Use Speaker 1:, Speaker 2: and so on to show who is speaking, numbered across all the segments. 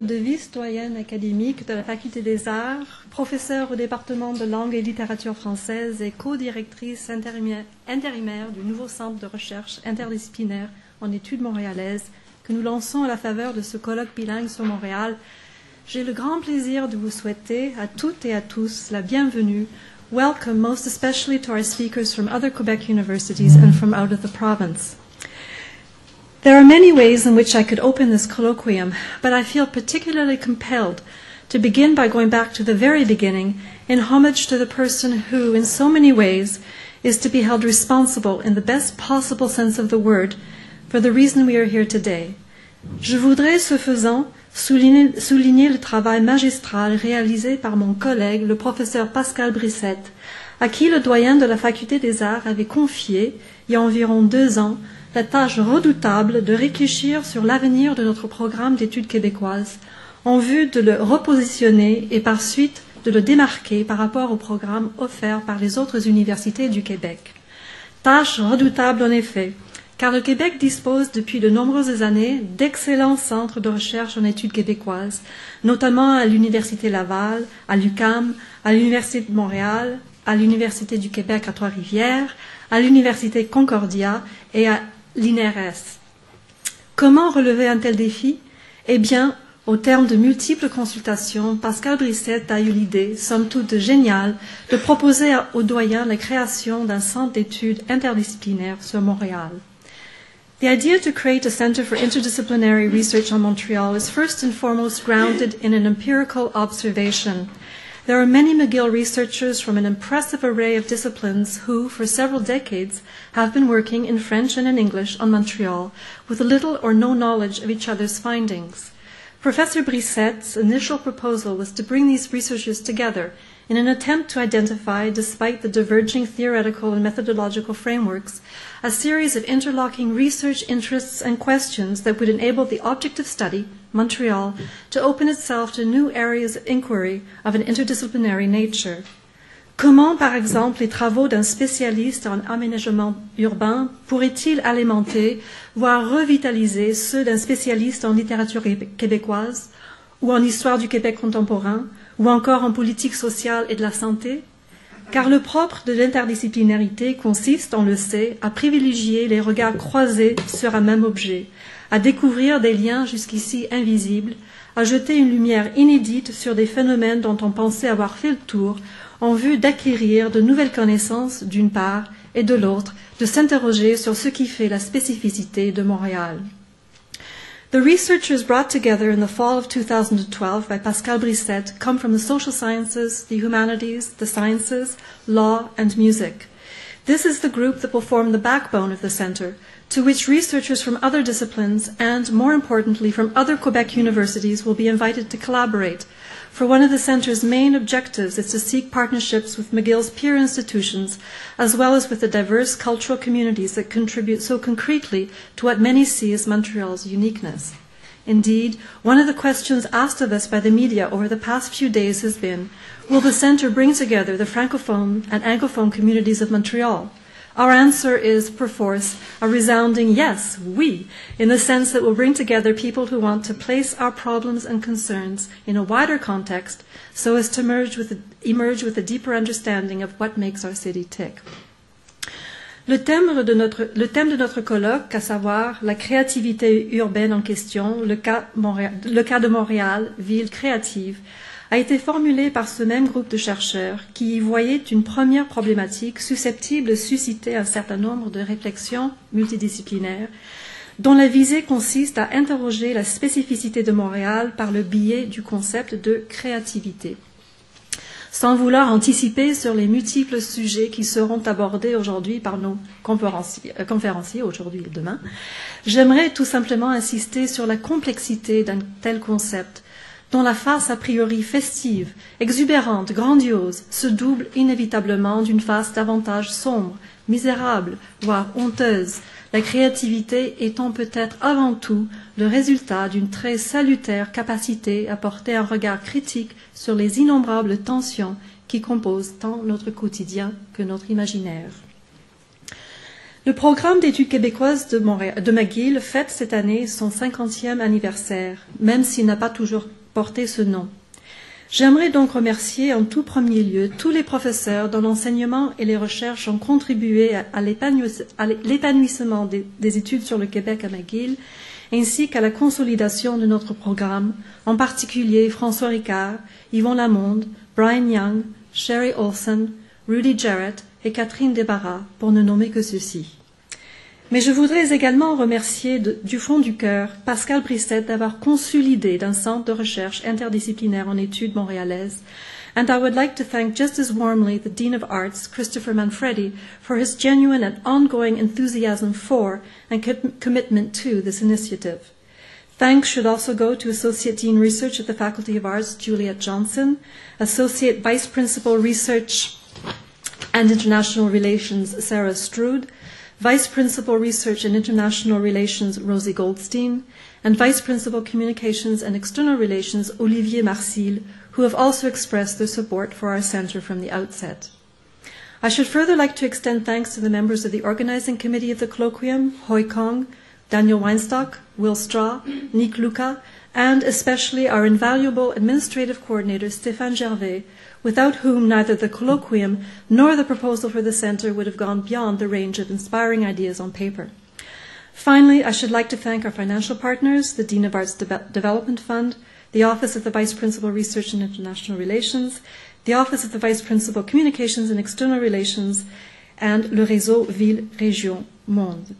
Speaker 1: de vice-doyenne académique de la Faculté des Arts, professeure au département de langue et littérature française et co-directrice intérimaire du nouveau centre de recherche interdisciplinaire en études montréalaises que nous lançons à la faveur de ce colloque bilingue sur Montréal, j'ai le grand plaisir de vous souhaiter à toutes et à tous la bienvenue. Welcome most especially to our speakers from other Quebec universities and from out of the province. There are many ways in which I could open this colloquium, but I feel particularly compelled to begin by going back to the very beginning in homage to the person who, in so many ways, is to be held responsible in the best possible sense of the word for the reason we are here today. Je voudrais, ce faisant, souligner le travail magistral réalisé par mon collègue, le professeur Pascal Brissette, à qui le doyen de la Faculté des Arts avait confié, il y a environ 2 ans, la tâche redoutable de réfléchir sur l'avenir de notre programme d'études québécoises en vue de le repositionner et par suite de le démarquer par rapport au programme offert par les autres universités du Québec. Tâche redoutable en effet, car le Québec dispose depuis de nombreuses années d'excellents centres de recherche en études québécoises, notamment à l'Université Laval, à l'UQAM, à l'Université de Montréal, à l'Université du Québec à Trois-Rivières, à l'Université Concordia et à l'INRS. Comment relever un tel défi? Eh bien, au terme de multiples consultations, Pascal Brissette a eu l'idée, somme toute géniale, de proposer aux doyens la création d'un centre d'études interdisciplinaires sur Montréal. The idea to create a Centre for Interdisciplinary Research on Montreal is first and foremost grounded in an empirical observation. There are many McGill researchers from an impressive array of disciplines who, for several decades, have been working in French and in English on Montreal with little or no knowledge of each other's findings. Professor Brissette's initial proposal was to bring these researchers together in an attempt to identify, despite the diverging theoretical and methodological frameworks, a series of interlocking research interests and questions that would enable the objective study, Montreal, to open itself to new areas of inquiry of an interdisciplinary nature. Comment, par exemple, les travaux d'un spécialiste en aménagement urbain pourraient-ils alimenter, voire revitaliser ceux d'un spécialiste en littérature québécoise, ou en histoire du Québec contemporain, ou encore en politique sociale et de la santé? Car le propre de l'interdisciplinarité consiste, on le sait, à privilégier les regards croisés sur un même objet, à découvrir des liens jusqu'ici invisibles, à jeter une lumière inédite sur des phénomènes dont on pensait avoir fait le tour, en vue d'acquérir de nouvelles connaissances d'une part et de l'autre, de s'interroger sur ce qui fait la spécificité de Montréal. The researchers brought together in the fall of 2012 by Pascal Brissette come from the social sciences, the humanities, the sciences, law, and music. This is the group that will form the backbone of the centre, to which researchers from other disciplines and, more importantly, from other Quebec universities will be invited to collaborate. For one of the centre's main objectives is to seek partnerships with McGill's peer institutions, as well as with the diverse cultural communities that contribute so concretely to what many see as Montreal's uniqueness. Indeed, one of the questions asked of us by the media over the past few days has been, will the centre bring together the Francophone and Anglophone communities of Montreal? Our answer is, perforce, a resounding yes, oui, in the sense that we'll bring together people who want to place our problems and concerns in a wider context so as to emerge with a deeper understanding of what makes our city tick. Le thème de notre colloque, à savoir la créativité urbaine en question, le cas de Montréal, ville créative, a été formulé par ce même groupe de chercheurs qui y voyaient une première problématique susceptible de susciter un certain nombre de réflexions multidisciplinaires dont la visée consiste à interroger la spécificité de Montréal par le biais du concept de créativité. Sans vouloir anticiper sur les multiples sujets qui seront abordés aujourd'hui par nos conférenciers aujourd'hui et demain, j'aimerais tout simplement insister sur la complexité d'un tel concept dont la face a priori festive, exubérante, grandiose, se double inévitablement d'une face davantage sombre, misérable, voire honteuse, la créativité étant peut-être avant tout le résultat d'une très salutaire capacité à porter un regard critique sur les innombrables tensions qui composent tant notre quotidien que notre imaginaire. Le programme d'études québécoises de McGill fête cette année son 50e anniversaire, même s'il n'a pas toujours porté ce nom. J'aimerais donc remercier en tout premier lieu tous les professeurs dont l'enseignement et les recherches ont contribué à l'épanouissement des études sur le Québec à McGill, ainsi qu'à la consolidation de notre programme, en particulier François Ricard, Yvon Lamonde, Brian Young, Sherry Olson, Rudy Jarrett et Catherine Desbarras, pour ne nommer que ceux-ci. Mais je voudrais également remercier du fond du cœur Pascal Brissette d'avoir conçu l'idée d'un centre de recherche interdisciplinaire en études montréalaises. And I would like to thank just as warmly the Dean of Arts, Christopher Manfredi, for his genuine and ongoing enthusiasm for and commitment to this initiative. Thanks should also go to Associate Dean Research at the Faculty of Arts, Juliet Johnson, Associate Vice Principal Research and International Relations, Sarah Strood, Vice Principal Research and International Relations, Rosie Goldstein, and Vice Principal Communications and External Relations, Olivier Marcil, who have also expressed their support for our centre from the outset. I should further like to extend thanks to the members of the organizing committee of the colloquium, Hoi Kong, Daniel Weinstock, Will Straw, Nick Luca, and especially our invaluable administrative coordinator, Stéphane Gervais, without whom neither the colloquium nor the proposal for the centre would have gone beyond the range of inspiring ideas on paper. Finally, I should like to thank our financial partners, the Dean of Arts Development Fund, the Office of the Vice Principal Research and International Relations, the Office of the Vice Principal Communications and External Relations, and le réseau Ville-Région-Monde.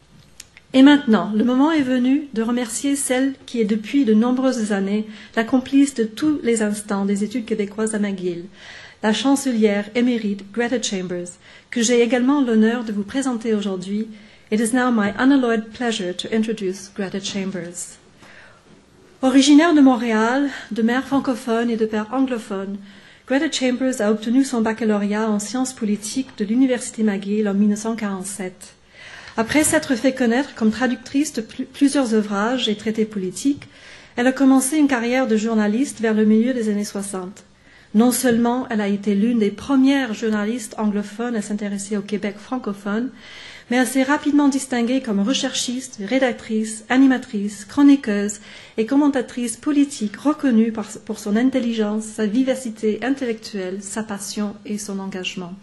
Speaker 1: Et maintenant, le moment est venu de remercier celle qui est depuis de nombreuses années la complice de tous les instants des études québécoises à McGill, la chancelière émérite Greta Chambers, que j'ai également l'honneur de vous présenter aujourd'hui. It is now my unalloyed pleasure to introduce Greta Chambers. Originaire de Montréal, de mère francophone et de père anglophone, Greta Chambers a obtenu son baccalauréat en sciences politiques de l'Université McGill en 1947. Après s'être fait connaître comme traductrice de plusieurs ouvrages et traités politiques, elle a commencé une carrière de journaliste vers le milieu des années 60. Non seulement elle a été l'une des premières journalistes anglophones à s'intéresser au Québec francophone, mais elle s'est rapidement distinguée comme recherchiste, rédactrice, animatrice, chroniqueuse et commentatrice politique reconnue pour son intelligence, sa vivacité intellectuelle, sa passion et son engagement.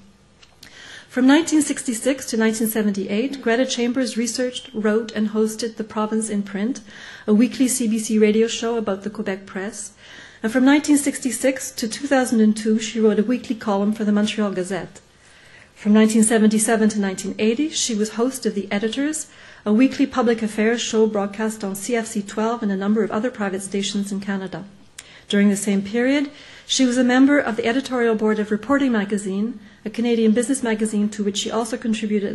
Speaker 1: From 1966 to 1978, Greta Chambers researched, wrote, and hosted The Province in Print, a weekly CBC radio show about the Quebec press. And from 1966 to 2002, she wrote a weekly column for the Montreal Gazette. From 1977 to 1980, she was host of The Editors, a weekly public affairs show broadcast on CFC 12 and a number of other private stations in Canada. During the same period, she was a member of the editorial board of Reporting Magazine, a Canadian business magazine to which she also contributed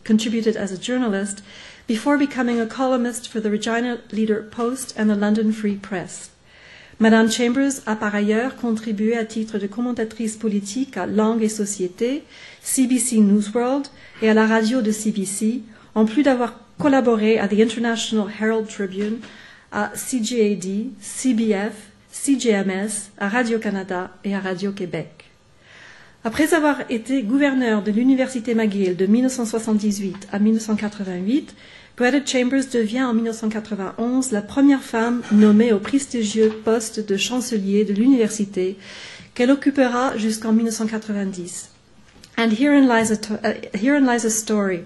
Speaker 1: as a journalist, before becoming a columnist for the Regina Leader Post and the London Free Press. Madame Chambers a par ailleurs contribué à titre de commentatrice politique à Langue et Société, CBC Newsworld et à la radio de CBC, en plus d'avoir collaboré à The International Herald Tribune, à CGAD, CBF, CGMS, à Radio-Canada et à Radio-Québec. Après avoir été gouverneur de l'Université McGill de 1978 à 1988, Greta Chambers devient en 1991 la première femme nommée au prestigieux poste de chancelier de l'université qu'elle occupera jusqu'en 1990. And herein lies a story.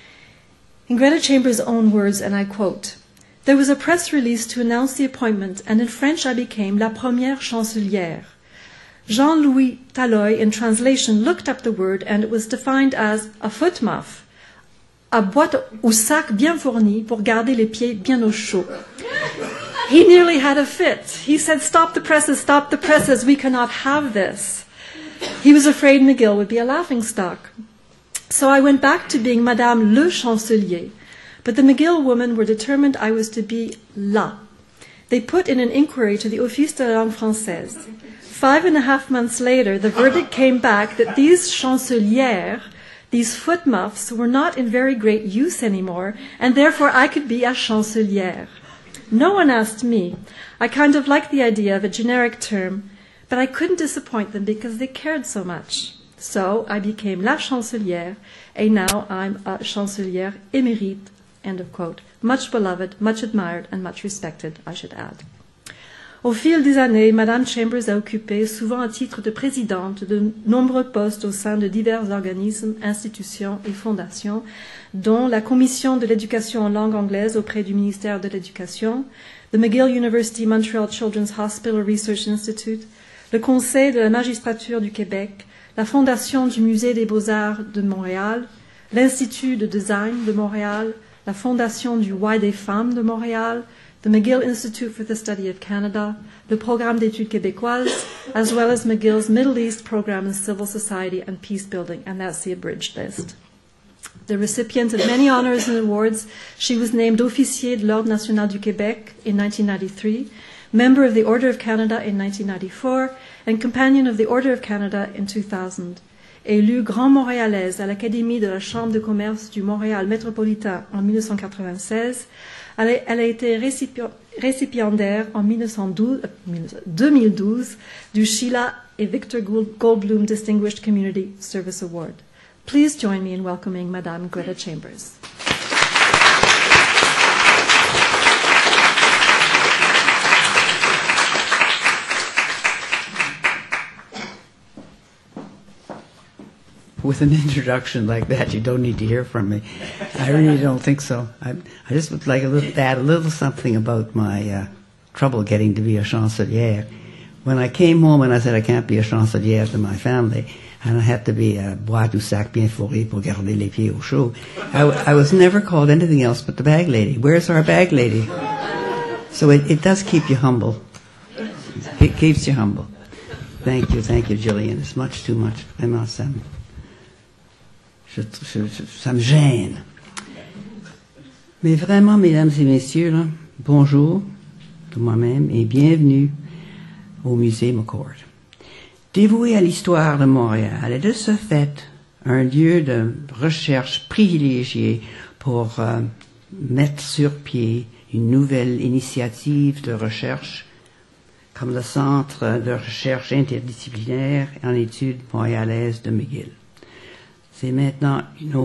Speaker 1: In Greta Chambers' own words, and I quote, "There was a press release to announce the appointment, and in French I became la première chancelière. Jean-Louis Talloy, in translation, looked up the word, and it was defined as a foot muff, a boîte ou sac bien fourni pour garder les pieds bien au chaud. He nearly had a fit. He said, stop the presses, we cannot have this. He was afraid McGill would be a laughingstock. So I went back to being Madame le Chancelier, but the McGill women were determined I was to be la. They put in an inquiry to the Office de la Langue Française. 5.5 months later, the verdict came back that these chancelières, these foot muffs, were not in very great use anymore, and therefore I could be a chancelière. No one asked me. I kind of liked the idea of a generic term, but I couldn't disappoint them because they cared so much. So I became la chancelière, and now I'm a chancelière émérite, end of quote. Much beloved, much admired, and much respected, I should add. Au fil des années, Madame Chambers a occupé, souvent à titre de présidente, de nombreux postes au sein de divers organismes, institutions et fondations, dont la Commission de l'éducation en langue anglaise auprès du ministère de l'Éducation, the McGill University Montreal Children's Hospital Research Institute, le Conseil de la magistrature du Québec, la Fondation du Musée des Beaux-Arts de Montréal, l'Institut de design de Montréal, la Fondation du Y des femmes de Montréal, the McGill Institute for the Study of Canada, le Programme d'études québécoises, as well as McGill's Middle East Program in Civil Society and Peace Building, and that's the abridged list. The recipient of many honors and awards, she was named Officier de l'Ordre national du Québec in 1993, Member of the Order of Canada in 1994, and Companion of the Order of Canada in 2000. Élue Grand Montréalaise à l'Académie de la Chambre de commerce du Montréal métropolitain en 1996, elle a été récipiendaire en 2012 du Sheila et Victor Goldblum Distinguished Community Service Award. Please join me in welcoming Madame Greta Chambers.
Speaker 2: With an introduction like that, you don't need to hear from me. I really don't think so. I just would like to add a little something about my trouble getting to be a chancelière. When I came home and I said I can't be a chancelière to my family, and I had to be a bois du sac bien fourré pour garder les pieds au chaud, I was never called anything else but the bag lady. Where's our bag lady? So it does keep you humble. It keeps you humble. Thank you, Jillian. It's much too much. Vraiment, ça me gêne. Mais vraiment, mesdames et messieurs, là, bonjour de moi-même et bienvenue au musée McCord. Dévoué à l'histoire de Montréal et de ce fait un lieu de recherche privilégié pour mettre sur pied une nouvelle initiative de recherche comme le Centre de recherche interdisciplinaire en études montréalaises de McGill. C'est maintenant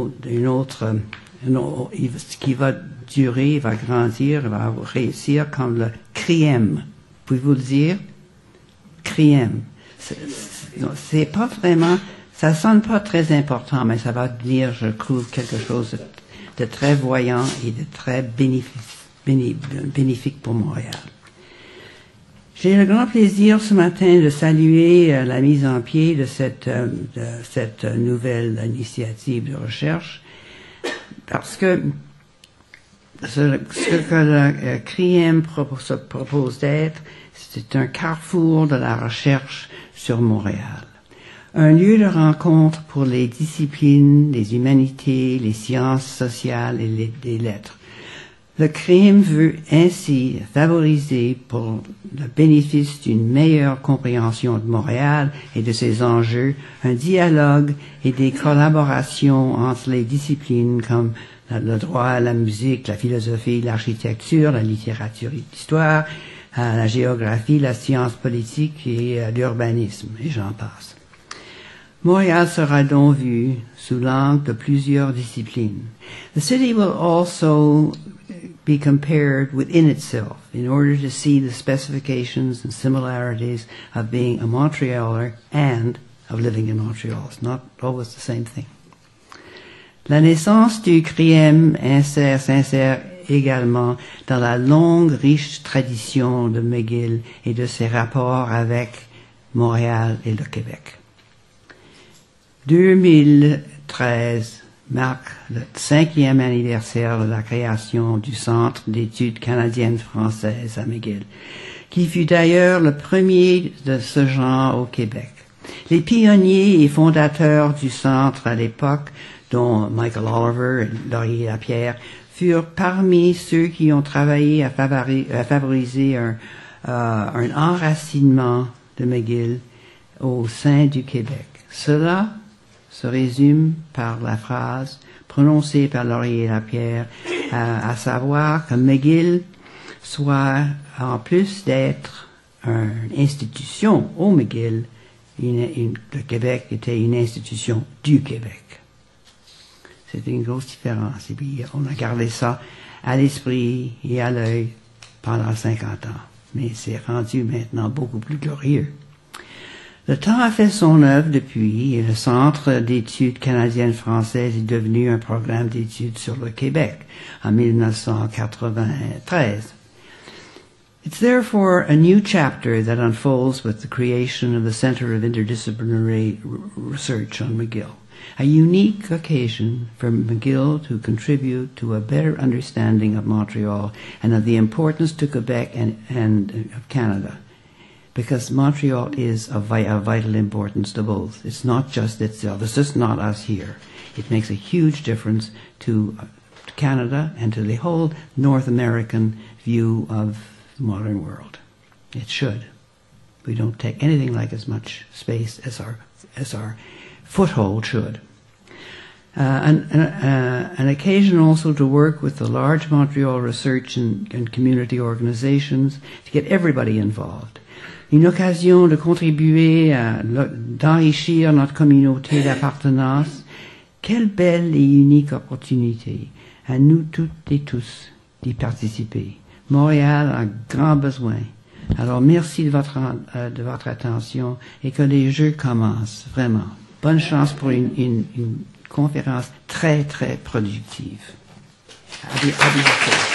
Speaker 2: ce qui va durer, va grandir, va réussir comme le CRIEM. Pouvez-vous le dire? CRIEM. C'est pas vraiment, ça sonne pas très important, mais ça va devenir, je trouve, quelque chose de très voyant et de très bénéfique pour Montréal. J'ai le grand plaisir ce matin de saluer la mise en pied de cette nouvelle initiative de recherche parce que ce que le CRIEM propose d'être, c'est un carrefour de la recherche sur Montréal. Un lieu de rencontre pour les disciplines, les humanités, les sciences sociales et les lettres. Le CRIEM veut ainsi favoriser, pour le bénéfice d'une meilleure compréhension de Montréal et de ses enjeux, un dialogue et des collaborations entre les disciplines comme le droit, la musique, la philosophie, l'architecture, la littérature et l'histoire, la géographie, la science politique et l'urbanisme, et j'en passe. Montréal sera donc vu sous l'angle de plusieurs disciplines. The city will also be compared within itself in order to see the specifications and similarities of being a Montrealer and of living in Montreal. It's not always the same thing. La naissance du CRIEM s'insère également dans la longue, riche tradition de McGill et de ses rapports avec Montréal et le Québec. 2013 marque le 5e anniversaire de la création du Centre d'études canadiennes françaises à McGill, qui fut d'ailleurs le premier de ce genre au Québec. Les pionniers et fondateurs du centre à l'époque, dont Michael Oliver et Laurier Lapierre, furent parmi ceux qui ont travaillé à favoriser un enracinement de McGill au sein du Québec. Cela se résume par la phrase prononcée par Laurier Lapierre, à savoir que McGill soit, en plus d'être une institution au McGill, le Québec était une institution du Québec. C'était une grosse différence. Et puis, on a gardé ça à l'esprit et à l'œil pendant 50 ans. Mais c'est rendu maintenant beaucoup plus glorieux. Le temps a fait son œuvre depuis et le Centre d'études canadiennes-françaises est devenu un programme d'études sur le Québec en 1993. It's therefore a new chapter that unfolds with the creation of the Center of Interdisciplinary Research on McGill, a unique occasion for McGill to contribute to a better understanding of Montreal and of the importance to Quebec and of Canada. Because Montreal is of vital importance to both. It's not just itself. It's just not us here. It makes a huge difference to Canada and to the whole North American view of the modern world. It should. We don't take anything like as much space as our foothold should. An occasion also to work with the large Montreal research and community organizations to get everybody involved. Une occasion de contribuer d'enrichir notre communauté d'appartenance. Quelle belle et unique opportunité à nous toutes et tous d'y participer. Montréal a grand besoin. Alors merci de votre attention et que les Jeux commencent, vraiment. Bonne chance pour une conférence très, très productive. À bientôt.